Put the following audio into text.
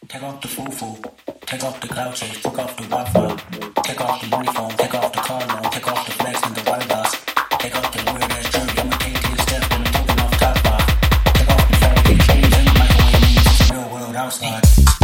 Take off the foo-foo, take off the cloud chase, take off the Wi-Fi, take off the money phone, take off the car loan, take off the flex and the white box, take off the weird ass jerk, I'ma take to the steps, when I'm taking off top five, take off the fat extremes and the microwave means it's the real world outside.